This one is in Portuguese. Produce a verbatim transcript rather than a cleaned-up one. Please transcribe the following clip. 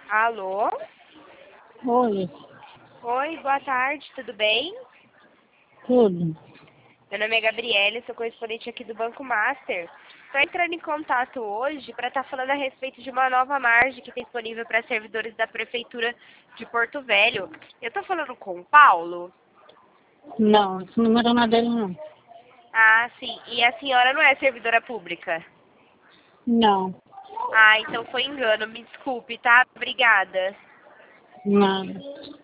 Alô? Oi, Oi, boa tarde, tudo bem? tudo. Meu nome é Gabriele, sou correspondente aqui do Banco Master. Estou entrando em contato hoje para estar falando a respeito de uma nova margem que tem disponível para servidores da Prefeitura de Porto Velho. Eu estou falando com o Paulo? Não, esse número não é dele, não. Ah, sim. E a senhora não é servidora pública? Não, Ah, então foi engano. Me desculpe, tá? Obrigada. nada.